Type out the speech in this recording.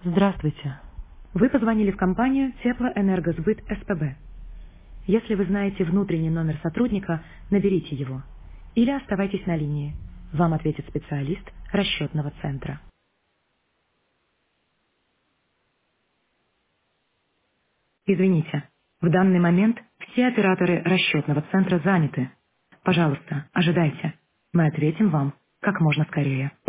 Здравствуйте. Вы позвонили в компанию Теплоэнергосбыт СПБ. Если вы знаете внутренний номер сотрудника, наберите его. Или оставайтесь на линии. Вам ответит специалист расчетного центра. Извините, в данный момент все операторы расчетного центра заняты. Пожалуйста, ожидайте. Мы ответим вам как можно скорее.